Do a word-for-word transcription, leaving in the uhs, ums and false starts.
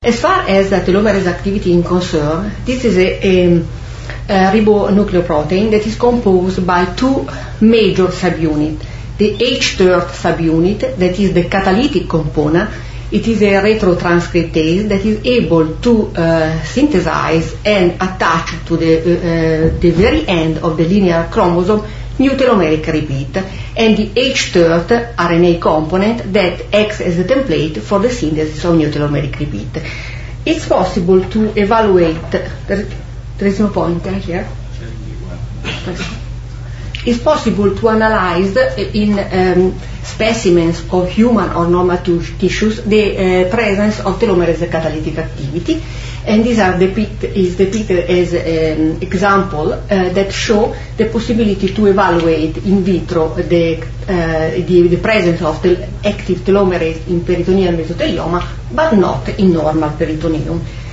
As far as the telomerase activity is concerned, this is a, a, a ribonucleoprotein that is composed by two major subunits. The H third subunit, that is the catalytic component. It is a retrotranscriptase that is able to uh, synthesize and attach to the, uh, the very end of the linear chromosome new telomeric repeat, and the H third R N A component that acts as a template for the synthesis of new telomeric repeat. It's possible to evaluate, there, there is no pointer here. It's possible to analyze in um, specimens of human or normal tissues the uh, presence of telomerase catalytic activity, and these are depict, is depicted as an example uh, that show the possibility to evaluate in vitro the, uh, the, the presence of the active telomerase in peritoneal mesothelioma, but not in normal peritoneum.